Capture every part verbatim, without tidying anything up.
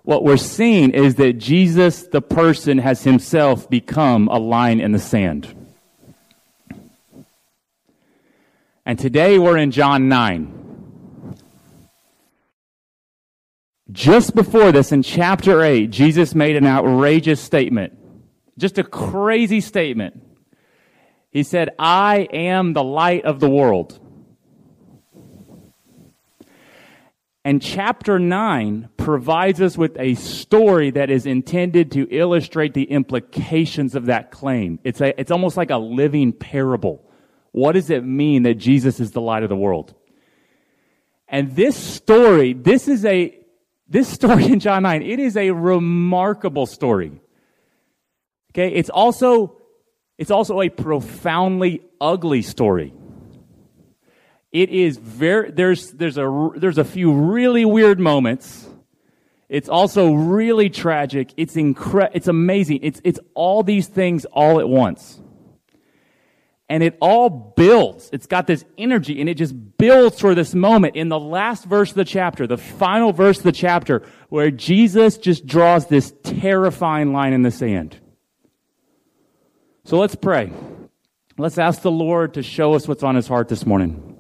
What we're seeing is that Jesus, the person, has himself become a line in the sand. And today we're in John nine. Just before this, in chapter eight, Jesus made an outrageous statement. Just a crazy statement. He said, I am the light of the world. And chapter nine provides us with a story that is intended to illustrate the implications of that claim. It's a, it's almost like a living parable. What does it mean that Jesus is the light of the world? And this story, this is a, this story in John nine, it is a remarkable story. Okay, it's also, it's also a profoundly ugly story. It is very, there's, there's a, there's a few really weird moments. It's also really tragic. It's incre- it's amazing. It's, it's all these things all at once. And it all builds. It's got this energy, and it just builds for this moment in the last verse of the chapter, the final verse of the chapter, where Jesus just draws this terrifying line in the sand. So let's pray. Let's ask the Lord to show us what's on his heart this morning.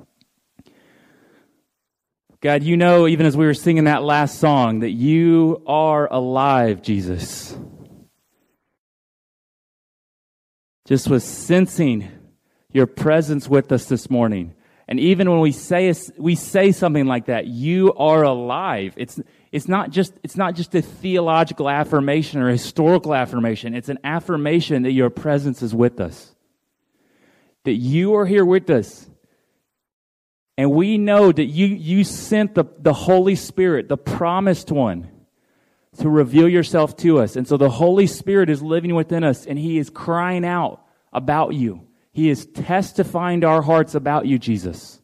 God, you know, even as we were singing that last song, that you are alive, Jesus. Just was sensing your presence with us this morning. And even when we say we say something like that, you are alive. It's it's not just it's not just a theological affirmation or a historical affirmation. It's an affirmation that your presence is with us. That you are here with us. And we know that you, you sent the, the Holy Spirit, the promised one, to reveal yourself to us. And so the Holy Spirit is living within us, and he is crying out about you. He is testifying to our hearts about you, Jesus.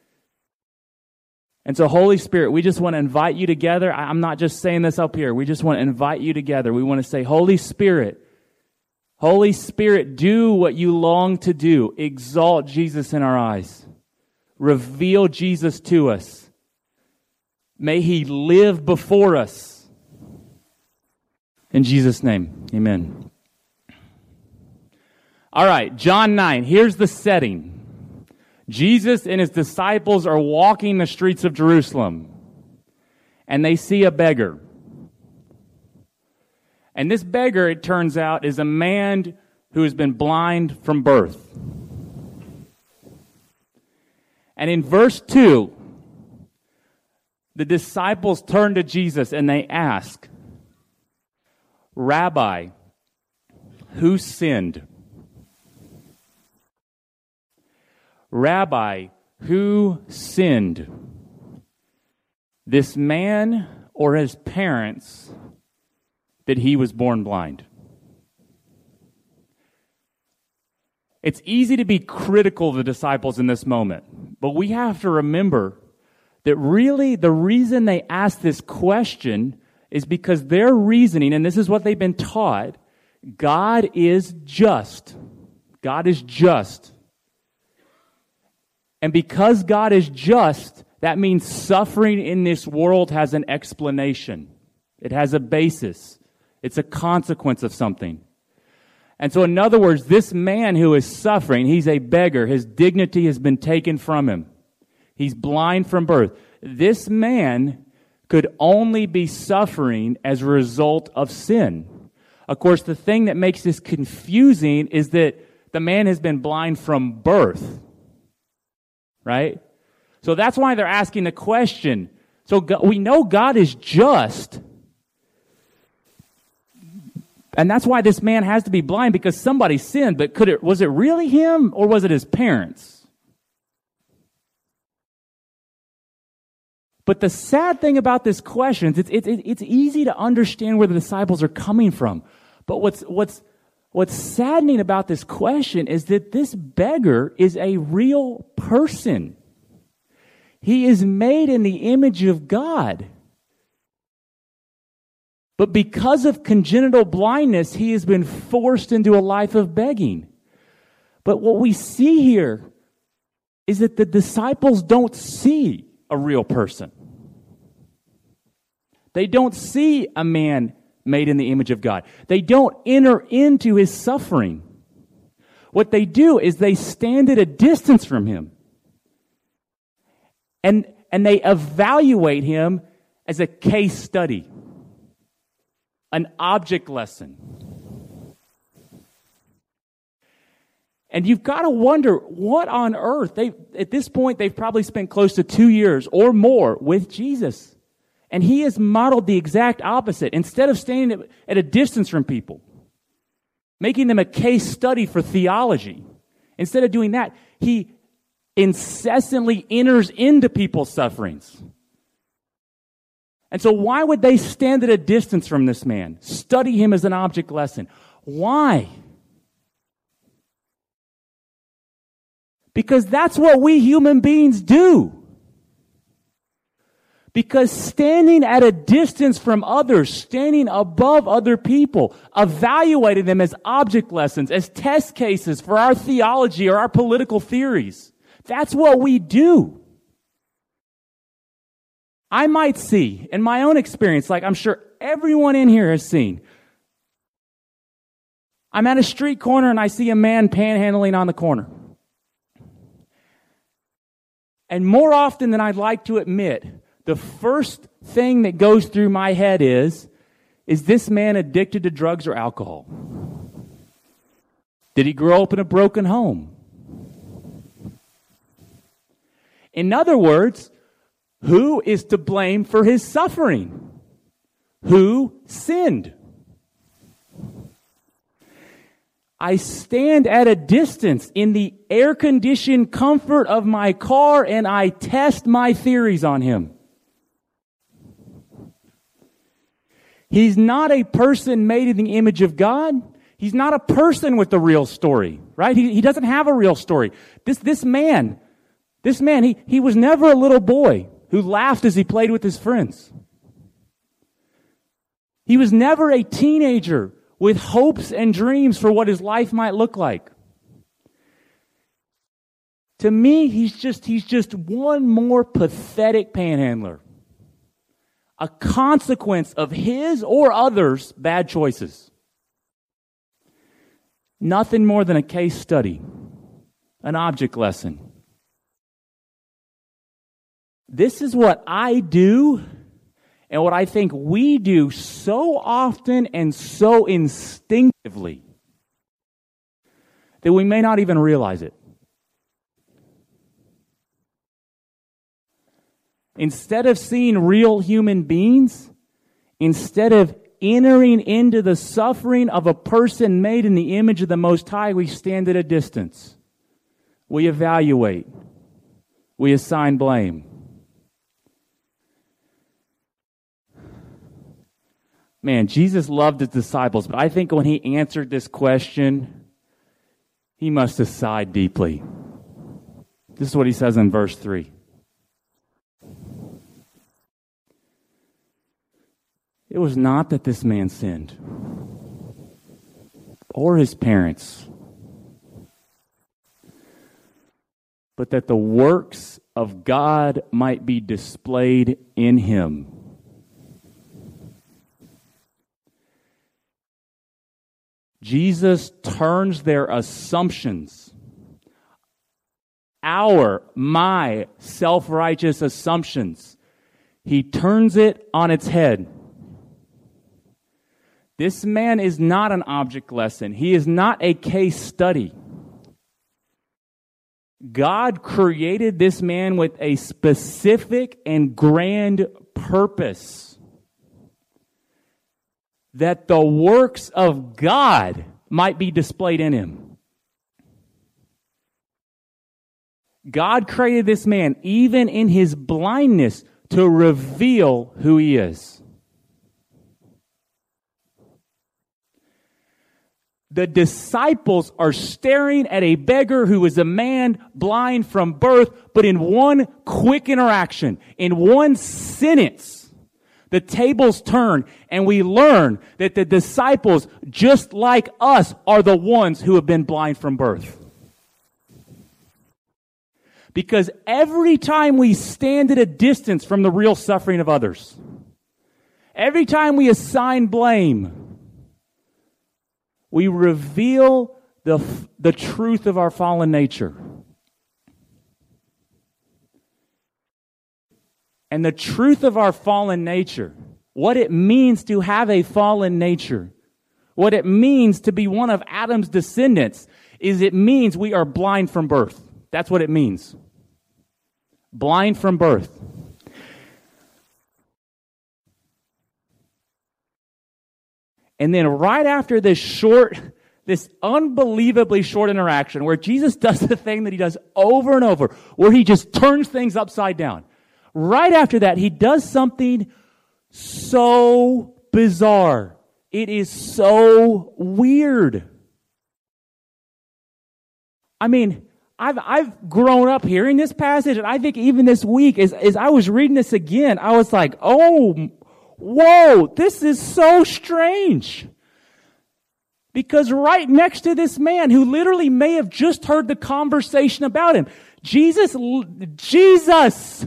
And so, Holy Spirit, we just want to invite you together. I'm not just saying this up here. We just want to invite you together. We want to say, Holy Spirit, Holy Spirit, do what you long to do. Exalt Jesus in our eyes. Reveal Jesus to us. May he live before us. In Jesus' name, amen. All right, John nine, here's the setting. Jesus and his disciples are walking the streets of Jerusalem, and they see a beggar. And this beggar, it turns out, is a man who has been blind from birth. And in verse two, the disciples turn to Jesus and they ask, Rabbi, who sinned? Rabbi, who sinned? This man or his parents that he was born blind? It's easy to be critical of the disciples in this moment, but we have to remember that really the reason they ask this question is because their reasoning, and this is what they've been taught, God is just. God is just. And because God is just, that means suffering in this world has an explanation. It has a basis. It's a consequence of something. And so in other words, this man who is suffering, he's a beggar. His dignity has been taken from him. He's blind from birth. This man could only be suffering as a result of sin. Of course, the thing that makes this confusing is that the man has been blind from birth. Right? So that's why they're asking the question. So God, we know God is just. And that's why this man has to be blind, because somebody sinned. But could it, was it really him or was it his parents? But the sad thing about this question is it's, it's, it's easy to understand where the disciples are coming from. But what's, what's, what's saddening about this question is that this beggar is a real person. He is made in the image of God. But because of congenital blindness, he has been forced into a life of begging. But what we see here is that the disciples don't see a real person. They don't see a man made in the image of God. They don't enter into his suffering. What they do is they stand at a distance from him. And, and they evaluate him as a case study, an object lesson. And you've got to wonder, what on earth? They, at this point, they've probably spent close to two years or more with Jesus. And he has modeled the exact opposite. Instead of standing at a distance from people, making them a case study for theology, instead of doing that, he incessantly enters into people's sufferings. And so why would they stand at a distance from this man, study him as an object lesson? Why? Because that's what we human beings do. Because standing at a distance from others, standing above other people, evaluating them as object lessons, as test cases for our theology or our political theories, that's what we do. I might see, in my own experience, like I'm sure everyone in here has seen, I'm at a street corner and I see a man panhandling on the corner. And more often than I'd like to admit, the first thing that goes through my head is, is this man addicted to drugs or alcohol? Did he grow up in a broken home? In other words, who is to blame for his suffering? Who sinned? I stand at a distance in the air-conditioned comfort of my car and I test my theories on him. He's not a person made in the image of God. He's not a person with a real story, right? He, he doesn't have a real story. This, this man, this man, he, he was never a little boy who laughed as he played with his friends. He was never a teenager with hopes and dreams for what his life might look like. To me, he's just, he's just one more pathetic panhandler. A consequence of his or others' bad choices. Nothing more than a case study, an object lesson. This is what I do and what I think we do so often and so instinctively that we may not even realize it. Instead of seeing real human beings, instead of entering into the suffering of a person made in the image of the Most High, we stand at a distance. We evaluate. We assign blame. Man, Jesus loved his disciples, but I think when he answered this question, he must have sighed deeply. This is what he says in verse three. It was not that this man sinned, or his parents, but that the works of God might be displayed in him. Jesus turns their assumptions, our, my self-righteous assumptions, he turns it on its head. This man is not an object lesson. He is not a case study. God created this man with a specific and grand purpose. That the works of God might be displayed in him. God created this man, even in his blindness, to reveal who he is. The disciples are staring at a beggar who is a man blind from birth, but in one quick interaction, in one sentence, the tables turn and we learn that the disciples, just like us, are the ones who have been blind from birth. Because every time we stand at a distance from the real suffering of others, Every time we assign blame, we reveal the, the truth of our fallen nature. And the truth of our fallen nature, what it means to have a fallen nature, what it means to be one of Adam's descendants, is it means we are blind from birth. That's what it means. Blind from birth. And then right after this short, this unbelievably short interaction where Jesus does the thing that he does over and over, where he just turns things upside down. Right after that, he does something so bizarre. It is so weird. I mean, I've I've grown up hearing this passage, and I think even this week, as, as I was reading this again, I was like, oh, whoa, this is so strange. Because right next to this man who literally may have just heard the conversation about him, Jesus, Jesus.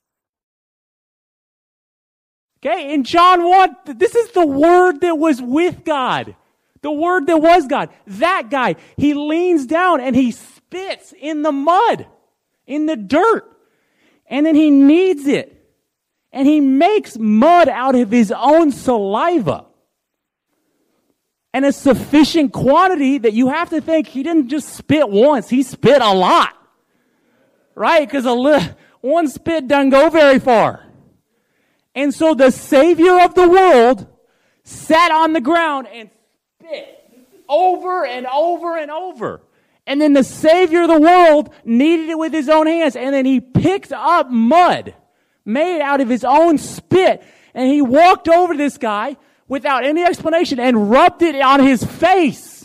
Okay, in John one, this is the Word that was with God. The Word that was God. That guy, he leans down and he spits in the mud, in the dirt. And then he kneads it. And he makes mud out of his own saliva. And a sufficient quantity that you have to think he didn't just spit once, he spit a lot. Right? Because a li- one spit doesn't go very far. And so the Savior of the world sat on the ground and spit over and over and over. And then the Savior of the world kneaded it with his own hands. And then he picked up mud made out of his own spit. And he walked over to this guy without any explanation and rubbed it on his face.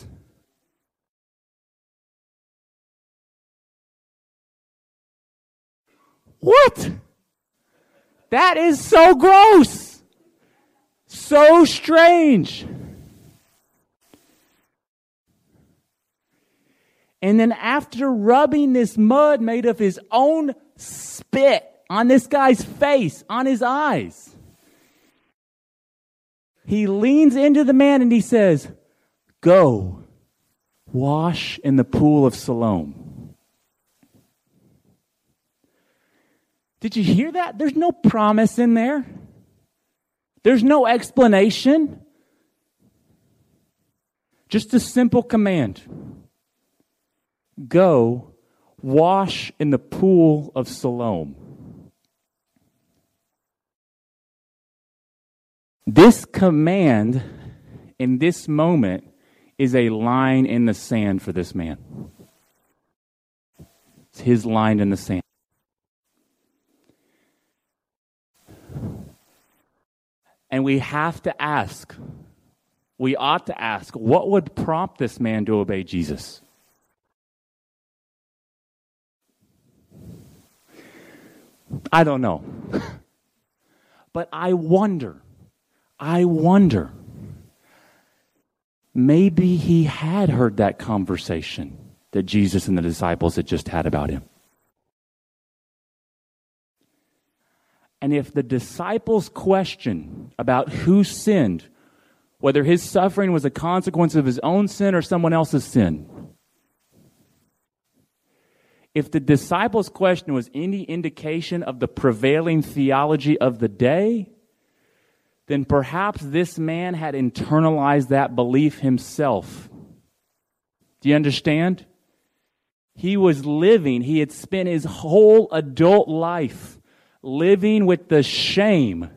What? That is so gross. So strange. And then after rubbing this mud made of his own spit on this guy's face, on his eyes, he leans into the man and he says, "Go, wash in the pool of Siloam." Did you hear that? There's no promise in there. There's no explanation. Just a simple command. Go, wash in the pool of Siloam. This command in this moment is a line in the sand for this man. It's his line in the sand. And we have to ask, we ought to ask, what would prompt this man to obey Jesus? I don't know. But I wonder, I wonder, maybe he had heard that conversation that Jesus and the disciples had just had about him. And if the disciples' question about who sinned, whether his suffering was a consequence of his own sin or someone else's sin, if the disciples' question was any indication of the prevailing theology of the day, then perhaps this man had internalized that belief himself. Do you understand? He was living, he had spent his whole adult life living with the shame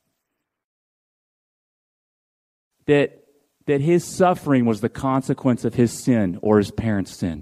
that, that his suffering was the consequence of his sin or his parents' sin.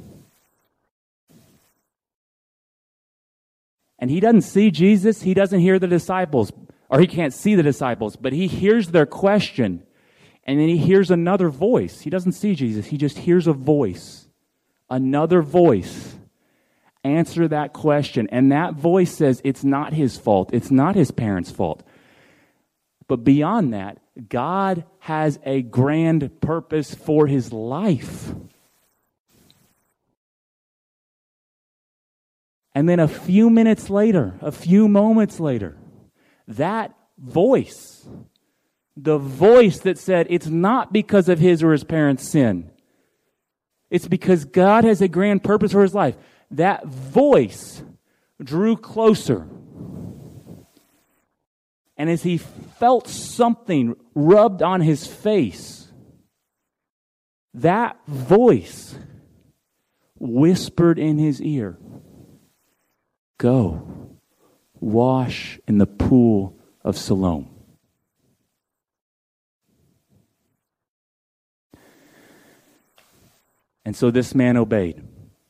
And he doesn't see Jesus, he doesn't hear the disciples, or he can't see the disciples, but he hears their question, and then he hears another voice. He doesn't see Jesus, he just hears a voice, another voice. Answer that question. And that voice says it's not his fault. It's not his parents' fault. But beyond that, God has a grand purpose for his life. And then a few minutes later, a few moments later, that voice. The voice that said it's not because of his or his parents' sin. It's because God has a grand purpose for his life. That voice drew closer. And as he felt something rubbed on his face, that voice whispered in his ear, "Go, wash in the pool of Siloam." And so this man obeyed.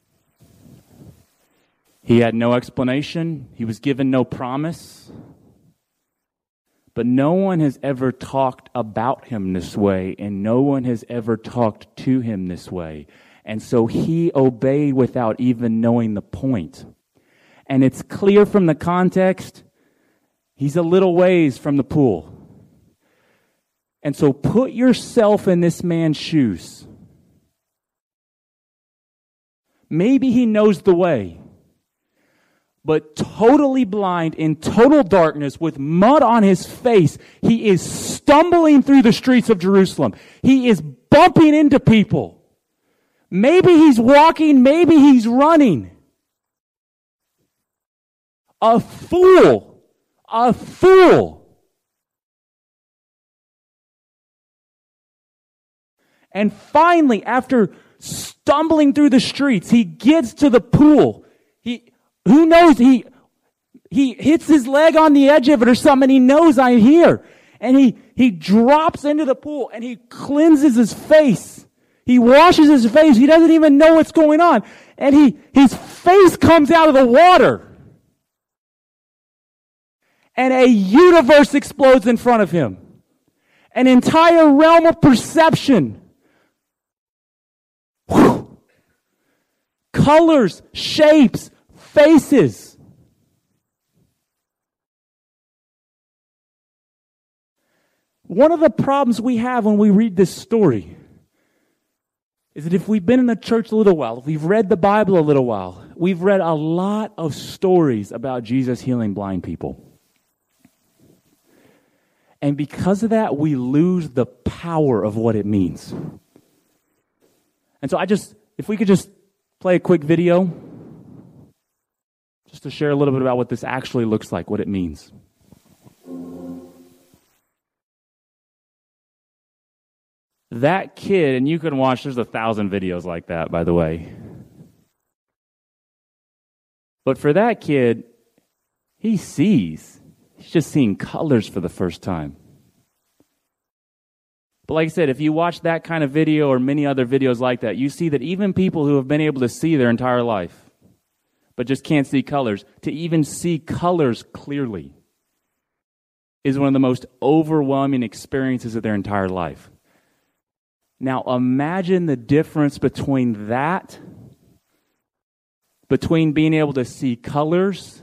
He had no explanation. He was given no promise. But no one has ever talked about him this way, and no one has ever talked to him this way. And so he obeyed without even knowing the point. And it's clear from the context, he's a little ways from the pool. And so put yourself in this man's shoes. Maybe he knows the way, but totally blind, in total darkness, with mud on his face, he is stumbling through the streets of Jerusalem. He is bumping into people. Maybe he's walking, maybe he's running. A fool. A fool. And finally, after stumbling through the streets, he gets to the pool. He, who knows, he, he hits his leg on the edge of it or something, he knows I'm here. And he, he drops into the pool and he cleanses his face. He washes his face. He doesn't even know what's going on. And he, his face comes out of the water. And a universe explodes in front of him. An entire realm of perception. Whew. Colors, shapes, faces. One of the problems we have when we read this story is that if we've been in the church a little while, if we've read the Bible a little while, we've read a lot of stories about Jesus healing blind people. And because of that, we lose the power of what it means. And so I just, if we could just play a quick video, just to share a little bit about what this actually looks like, what it means. That kid, and you can watch, there's a thousand videos like that, by the way. But for that kid, he sees. He's just seeing colors for the first time. But like I said, if you watch that kind of video or many other videos like that, you see that even people who have been able to see their entire life, but just can't see colors, to even see colors clearly is one of the most overwhelming experiences of their entire life. Now imagine the difference between that, between being able to see colors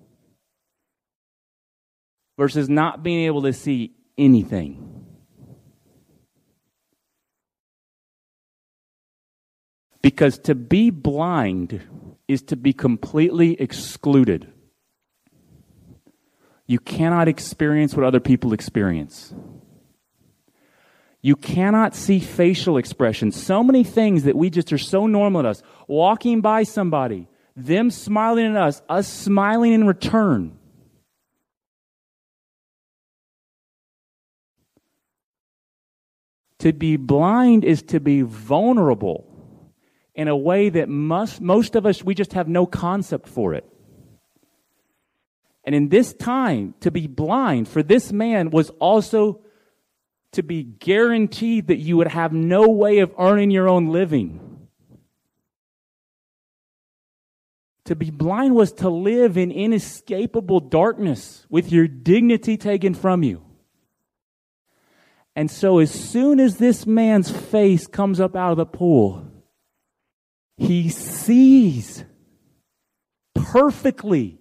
versus not being able to see anything. Because to be blind is to be completely excluded. You cannot experience what other people experience. You cannot see facial expressions. So many things that we just are so normal to us. Walking by somebody, them smiling at us, us smiling in return. To be blind is to be vulnerable in a way that must, most of us, we just have no concept for it. And in this time, to be blind for this man was also to be guaranteed that you would have no way of earning your own living. To be blind was to live in inescapable darkness with your dignity taken from you. And so as soon as this man's face comes up out of the pool, he sees perfectly.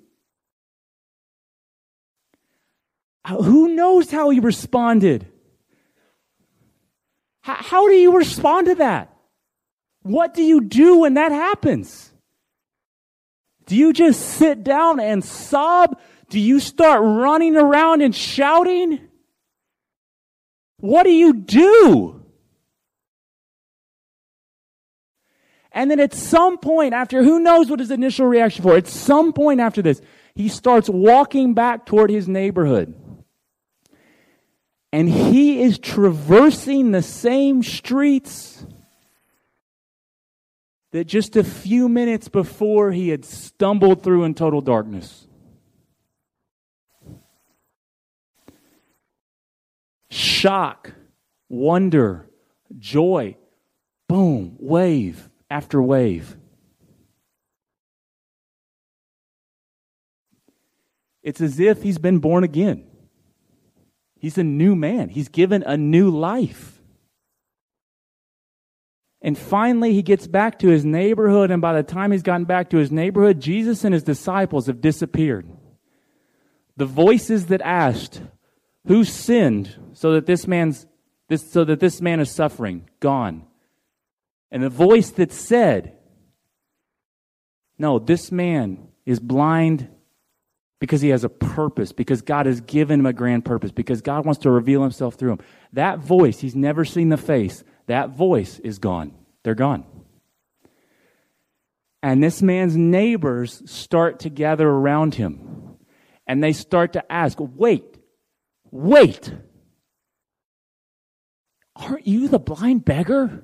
Who knows how he responded? How, how do you respond to that? What do you do when that happens? Do you just sit down and sob? Do you start running around and shouting? What do you do? And then at some point after, who knows what his initial reaction for, at some point after this, he starts walking back toward his neighborhood. And he is traversing the same streets that just a few minutes before he had stumbled through in total darkness. Shock, wonder, joy, boom, wave after wave. It's as if he's been born again. He's a new man. He's given a new life. And finally, he gets back to his neighborhood, and by the time he's gotten back to his neighborhood, Jesus and his disciples have disappeared. The voices that asked, "Who sinned so that this man's this so that this man is suffering?" Gone. And the voice that said, "No, this man is blind because he has a purpose, because God has given him a grand purpose, because God wants to reveal himself through him." That voice, he's never seen the face. That voice is gone. They're gone. And this man's neighbors start to gather around him. And they start to ask, wait, wait. Aren't you the blind beggar?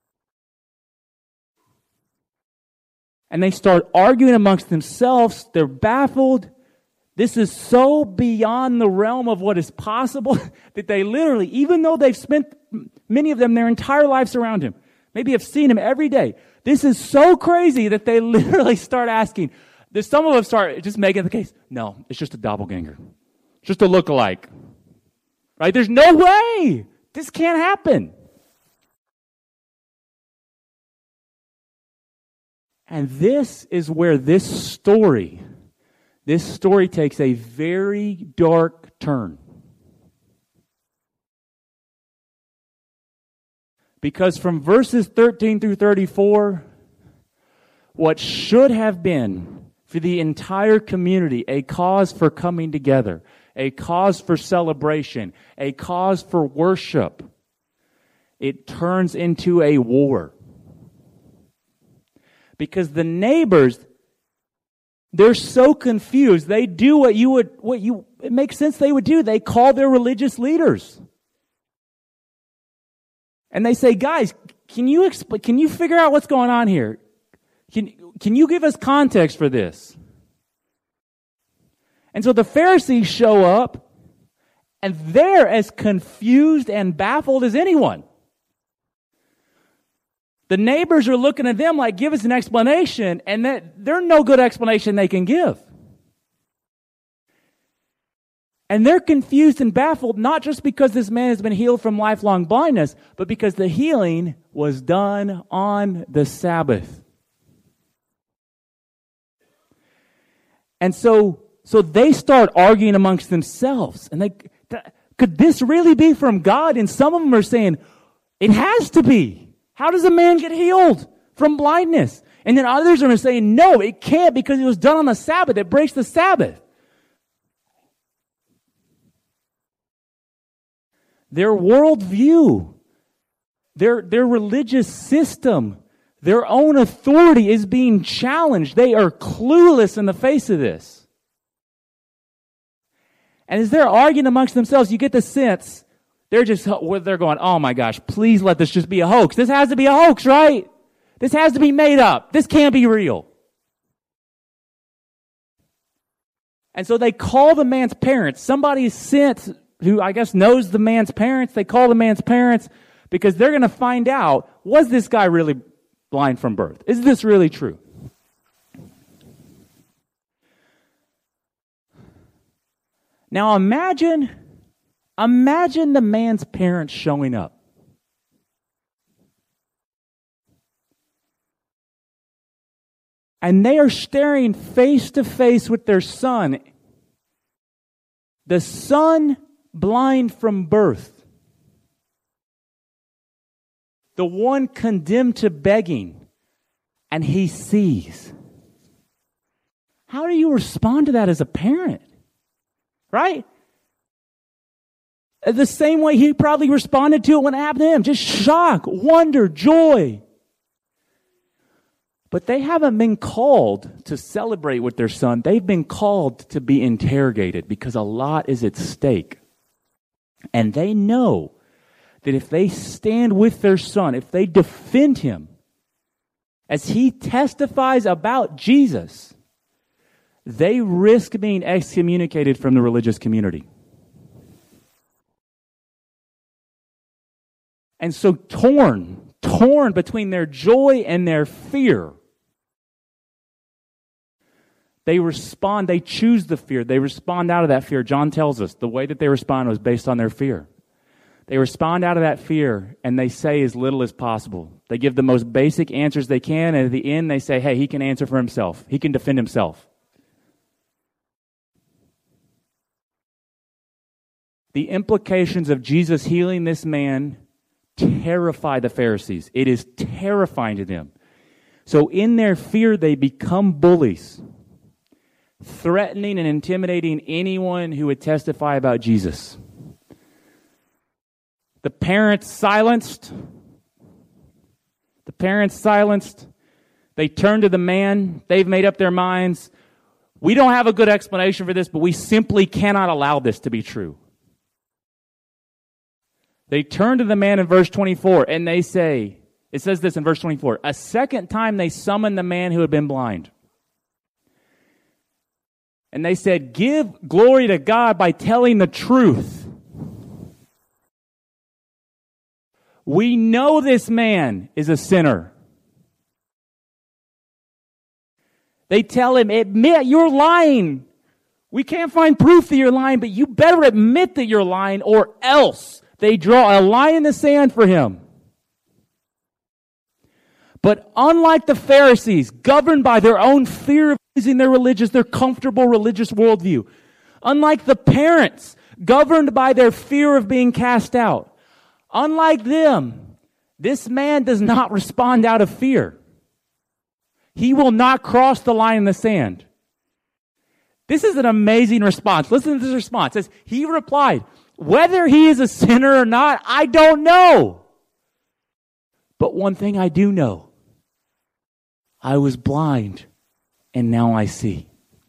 And they start arguing amongst themselves. They're baffled. This is so beyond the realm of what is possible that they literally, even though they've spent, many of them, their entire lives around him, maybe have seen him every day, this is so crazy that they literally start asking. There's some of them start just making the case, no, it's just a doppelganger. It's just a lookalike. Right? There's no way. This can't happen. And this is where this story, this story takes a very dark turn. Because from verses thirteen through thirty-four, what should have been for the entire community a cause for coming together, a cause for celebration, a cause for worship, it turns into a war. Because the neighbors, they're so confused. They do what you would, what you, it makes sense they would do. They call their religious leaders. And they say, guys, can you explain, can you figure out what's going on here? Can, can you give us context for this? And so the Pharisees show up, and they're as confused and baffled as anyone. The neighbors are looking at them like, give us an explanation, and that there's no good explanation they can give. And they're confused and baffled, not just because this man has been healed from lifelong blindness, but because the healing was done on the Sabbath. And so, so they start arguing amongst themselves. And they, could this really be from God? And some of them are saying, it has to be. How does a man get healed from blindness? And then others are saying, no, it can't because it was done on the Sabbath. It breaks the Sabbath. Their worldview, their, their religious system, their own authority is being challenged. They are clueless in the face of this. And as they're arguing amongst themselves, you get the sense they're just, they're going, oh my gosh, please let this just be a hoax. This has to be a hoax, right? This has to be made up. This can't be real. And so they call the man's parents. Somebody sent, who I guess knows the man's parents, they call the man's parents because they're going to find out, was this guy really blind from birth? Is this really true? Now imagine, imagine the man's parents showing up. And they are staring face to face with their son. The son blind from birth. The one condemned to begging. And he sees. How do you respond to that as a parent? right? The same way he probably responded to it when it happened to him. Just shock, wonder, joy. But they haven't been called to celebrate with their son. They've been called to be interrogated because a lot is at stake. And they know that if they stand with their son, if they defend him, as he testifies about Jesus, they risk being excommunicated from the religious community. And so torn, torn between their joy and their fear, they respond, they choose the fear. They respond out of that fear. John tells us the way that they respond was based on their fear. They respond out of that fear and they say as little as possible. They give the most basic answers they can, and at the end they say, hey, he can answer for himself. He can defend himself. The implications of Jesus healing this man terrify the Pharisees. It is terrifying to them. So in their fear, they become bullies, threatening and intimidating anyone who would testify about Jesus. The parents silenced. The parents silenced. They turn to the man. They've made up their minds. We don't have a good explanation for this, but we simply cannot allow this to be true. They turn to the man in verse twenty-four and they say, it says this in verse twenty-four, a second time they summoned the man who had been blind. And they said, give glory to God by telling the truth. We know this man is a sinner. They tell him, admit you're lying. We can't find proof that you're lying, but you better admit that you're lying or else. They draw a line in the sand for him. But unlike the Pharisees, governed by their own fear of losing their religious, their comfortable religious worldview, unlike the parents, governed by their fear of being cast out, unlike them, this man does not respond out of fear. He will not cross the line in the sand. This is an amazing response. Listen to this response. It says, he replied, whether he is a sinner or not, I don't know. But one thing I do know. I was blind, and now I see.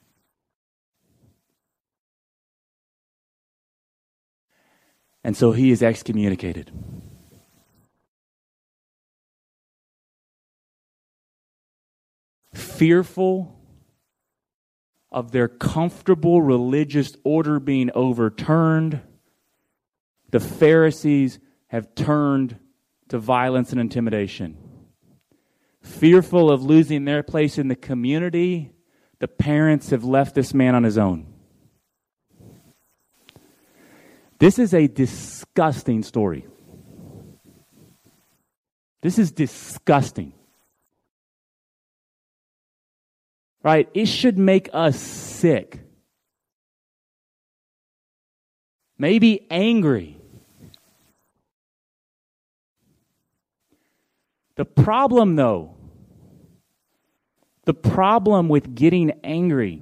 And so he is excommunicated. Fearful of their comfortable religious order being overturned, the Pharisees have turned to violence and intimidation. Fearful of losing their place in the community, the parents have left this man on his own. This is a disgusting story. This is disgusting. Right? It should make us sick. Maybe angry. The problem, though, the problem with getting angry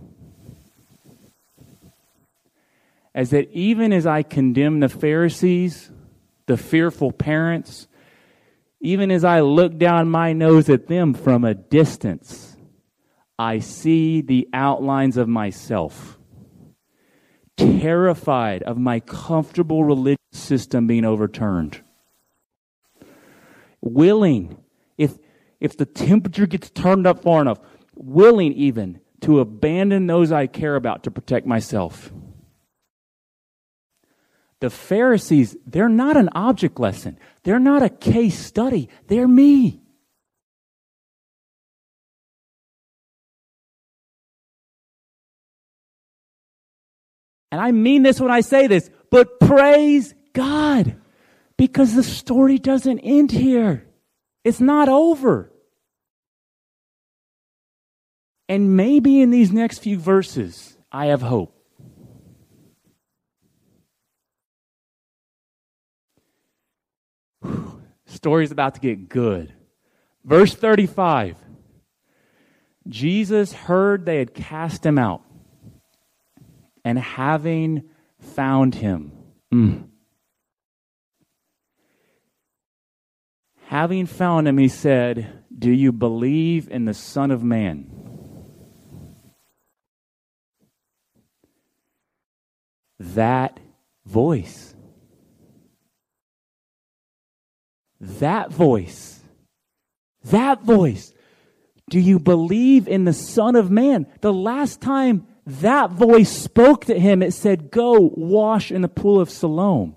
is that even as I condemn the Pharisees, the fearful parents, even as I look down my nose at them from a distance, I see the outlines of myself, terrified of my comfortable religious system being overturned. Willing, if if the temperature gets turned up far enough, willing even to abandon those I care about to protect myself. The Pharisees, they're not an object lesson. They're not a case study. They're me. And I mean this when I say this, but praise God, because the story doesn't end here. It's not over. And maybe in these next few verses, I have hope. Whew. Story's about to get good. Verse thirty-five. Jesus heard they had cast him out, and having found him. Mm. Having found him, he said, "Do you believe in the Son of Man?" That voice. That voice. That voice. Do you believe in the Son of Man? The last time that voice spoke to him, it said, "Go wash in the pool of Siloam."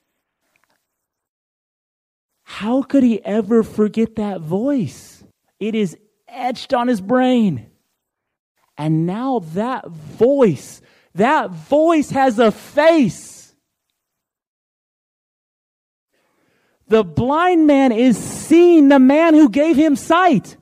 How could he ever forget that voice? It is etched on his brain. And now that voice, that voice has a face. The blind man is seeing the man who gave him sight.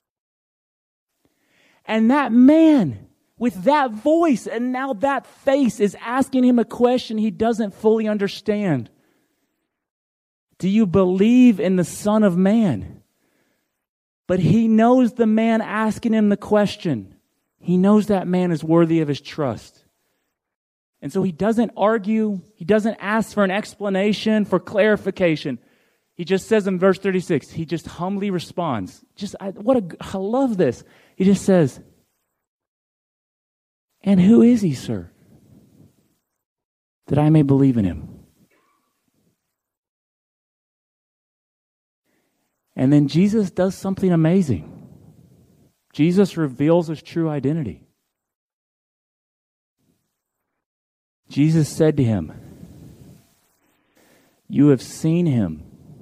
And that man with that voice and now that face is asking him a question he doesn't fully understand. Do you believe in the Son of Man? But he knows the man asking him the question. He knows that man is worthy of his trust. And so he doesn't argue. He doesn't ask for an explanation, for clarification. He just says in verse thirty-six, he just humbly responds. Just, I, what a, I love this. He just says, "And who is he, sir, that I may believe in him?" And then Jesus does something amazing. Jesus reveals his true identity. Jesus said to him, "You have seen him,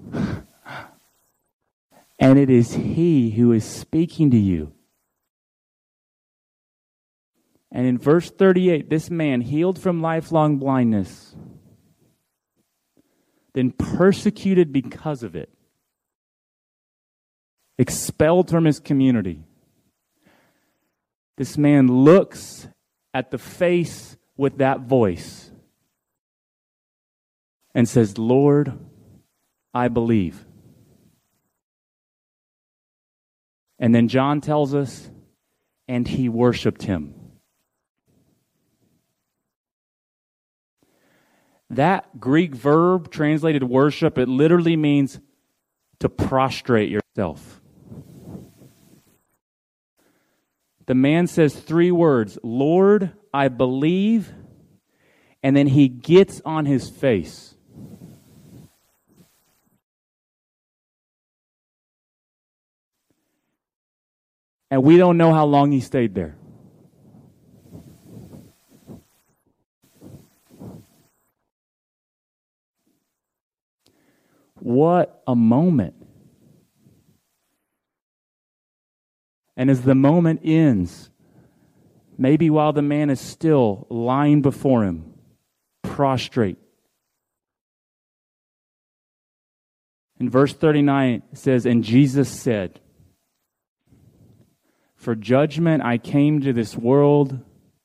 and it is he who is speaking to you." And in verse thirty-eight, this man, healed from lifelong blindness, then persecuted because of it, expelled from his community. This man looks at the face with that voice and says, "Lord, I believe." And then John tells us, and he worshiped him. That Greek verb translated worship, it literally means to prostrate yourself. The man says three words, "Lord, I believe," and then he gets on his face. And we don't know how long he stayed there. What a moment. And as the moment ends, maybe while the man is still lying before him, prostrate. In verse thirty-nine, it says, "And Jesus said, for judgment I came to this world,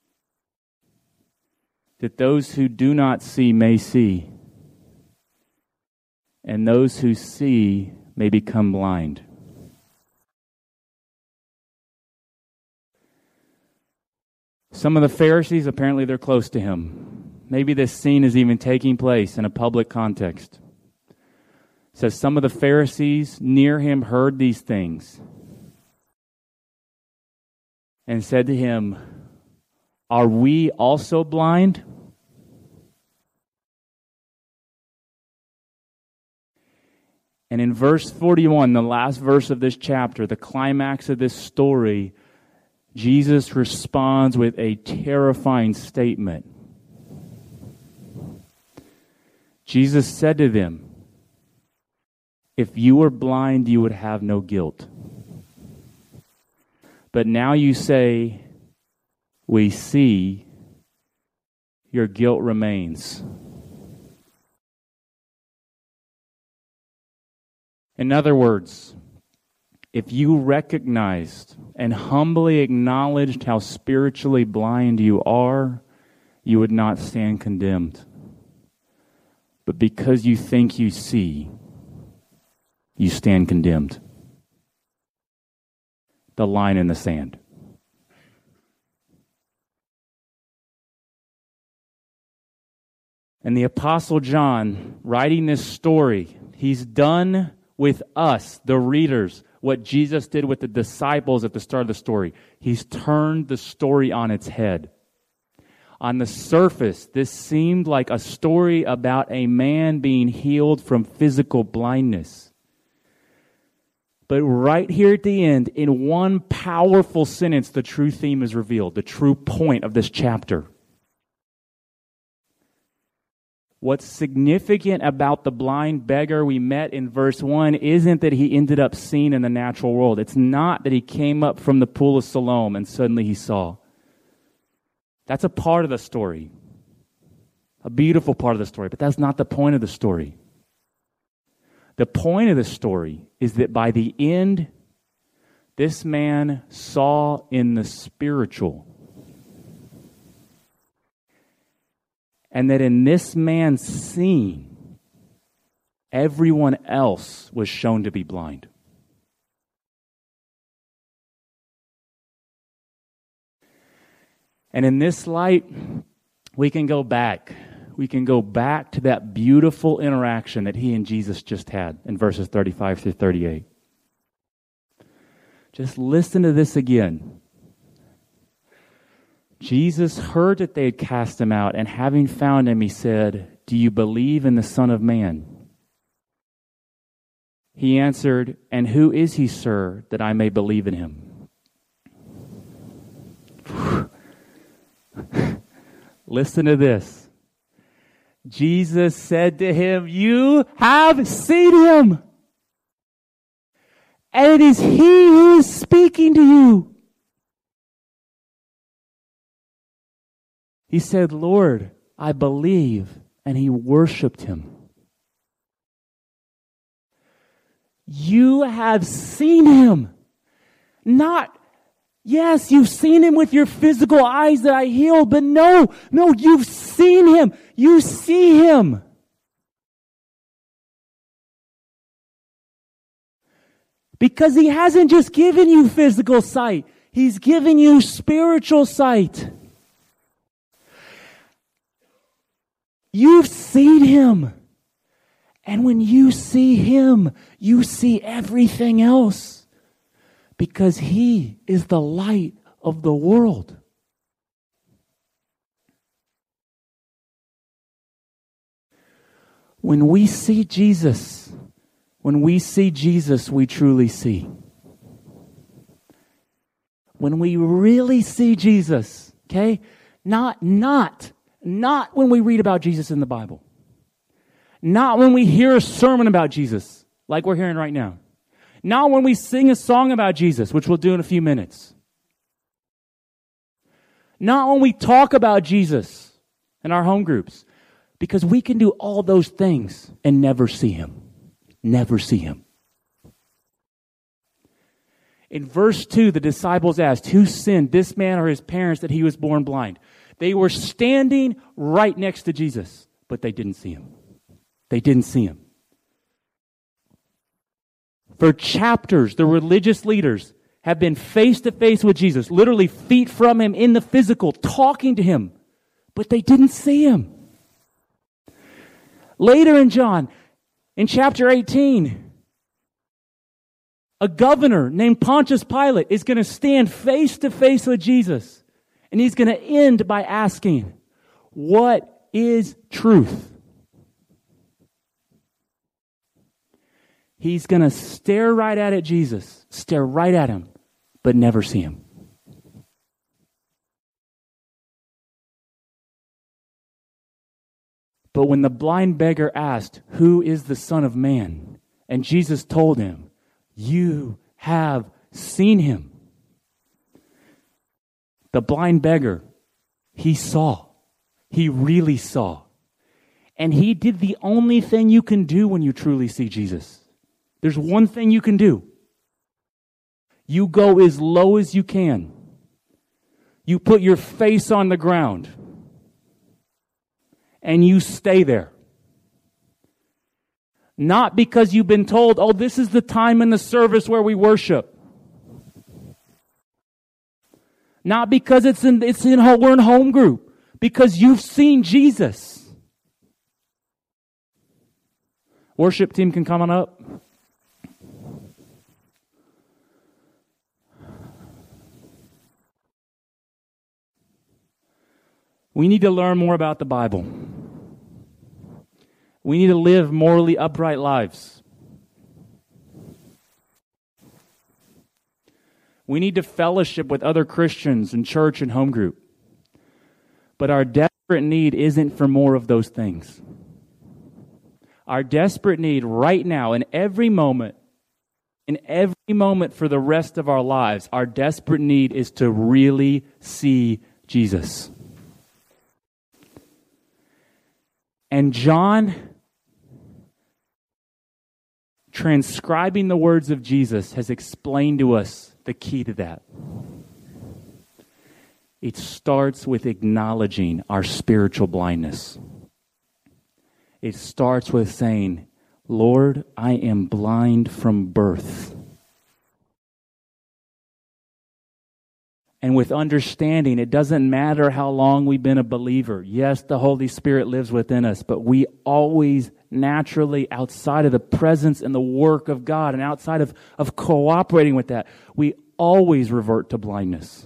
that those who do not see may see, and those who see may become blind." Some of the Pharisees, apparently they're close to him. Maybe this scene is even taking place in a public context. It says some of the Pharisees near him heard these things and said to him, "Are we also blind?" And in verse forty-one, the last verse of this chapter, the climax of this story, Jesus responds with a terrifying statement. Jesus said to them, "If you were blind, you would have no guilt. But now you say, 'We see,' your guilt remains." In other words, if you recognized and humbly acknowledged how spiritually blind you are, you would not stand condemned. But because you think you see, you stand condemned. The line in the sand. And the Apostle John, writing this story, he's done with us, the readers, what Jesus did with the disciples at the start of the story. He's turned the story on its head. On the surface, this seemed like a story about a man being healed from physical blindness. But right here at the end, in one powerful sentence, the true theme is revealed, the true point of this chapter. What's significant about the blind beggar we met in verse one isn't that he ended up seeing in the natural world. It's not that he came up from the pool of Siloam and suddenly he saw. That's a part of the story, a beautiful part of the story, but that's not the point of the story. The point of the story is that by the end, this man saw in the spiritual. And that in this man's seeing, everyone else was shown to be blind. And in this light, we can go back. We can go back to that beautiful interaction that he and Jesus just had in verses thirty-five through thirty-eight. Just listen to this again. Jesus heard that they had cast him out, and having found him, he said, "Do you believe in the Son of Man?" He answered, "And who is he, sir, that I may believe in him?" Listen to this. Jesus said to him, "You have seen him, and it is he who is speaking to you." He said, "Lord, I believe," and he worshiped him. You have seen him. Not, yes, you've seen him with your physical eyes that I healed, but no, no, you've seen him. You see him. Because he hasn't just given you physical sight. He's given you spiritual sight. You've seen him. And when you see him, you see everything else. Because he is the light of the world. When we see Jesus, when we see Jesus, we truly see. When we really see Jesus, okay? Not, not, not when we read about Jesus in the Bible. Not when we hear a sermon about Jesus, like we're hearing right now. Not when we sing a song about Jesus, which we'll do in a few minutes. Not when we talk about Jesus in our home groups. Because we can do all those things and never see him. Never see him. In verse two, the disciples asked, "Who sinned, this man or his parents, that he was born blind?" They were standing right next to Jesus, but they didn't see him. They didn't see him. For chapters, the religious leaders have been face to face with Jesus, literally feet from him in the physical, talking to him, but they didn't see him. Later in John, in chapter eighteen, a governor named Pontius Pilate is going to stand face to face with Jesus. And he's going to end by asking, "What is truth?" He's going to stare right at it, Jesus, stare right at him, but never see him. But when the blind beggar asked, "Who is the Son of Man?" and Jesus told him, "You have seen him." The blind beggar, he saw. He really saw. And he did the only thing you can do when you truly see Jesus. There's one thing you can do. You go as low as you can. You put your face on the ground. And you stay there. Not because you've been told, "Oh, this is the time in the service where we worship." Not because it's in, it's in, we're in home group. Because you've seen Jesus. Worship team can come on up. We need to learn more about the Bible. We need to live morally upright lives. We need to fellowship with other Christians in church and home group. But our desperate need isn't for more of those things. Our desperate need right now, in every moment, in every moment for the rest of our lives, our desperate need is to really see Jesus. And John, transcribing the words of Jesus, has explained to us the key to that. It starts with acknowledging our spiritual blindness. It starts with saying, Lord, I am blind from birth. And with understanding, it doesn't matter how long we've been a believer. Yes, the Holy Spirit lives within us, but we always naturally, outside of the presence and the work of God and outside of, of cooperating with that, we always revert to blindness.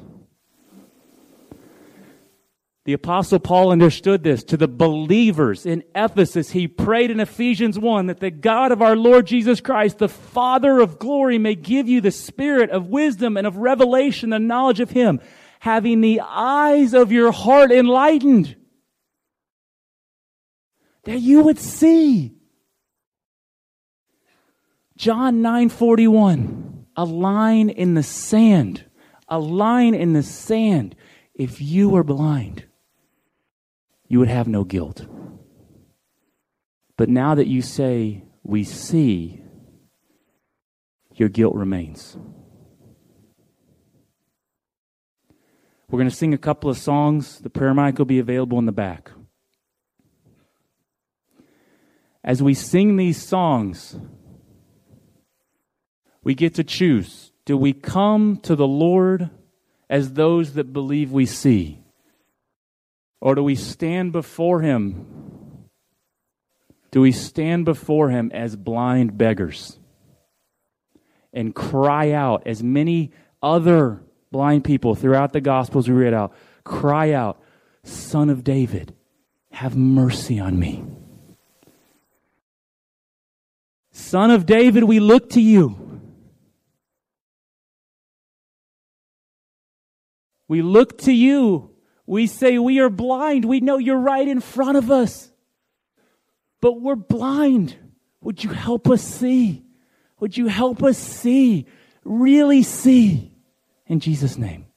The Apostle Paul understood this. To the believers in Ephesus, he prayed in Ephesians one that the God of our Lord Jesus Christ, the Father of glory, may give you the spirit of wisdom and of revelation, the knowledge of Him, having the eyes of your heart enlightened, that you would see. John nine forty-one, a line in the sand, a line in the sand. If you were blind, you would have no guilt. But now that you say, we see, your guilt remains. We're going to sing a couple of songs. The prayer mic will be available in the back. As we sing these songs, we get to choose. Do we come to the Lord as those that believe we see? Or do we stand before Him? Do we stand before Him as blind beggars and cry out, as many other blind people throughout the Gospels we read out, cry out, Son of David, have mercy on me. Son of David, we look to you. We look to you. We say we are blind. We know you're right in front of us. But we're blind. Would you help us see? Would you help us see? Really see? In Jesus' name.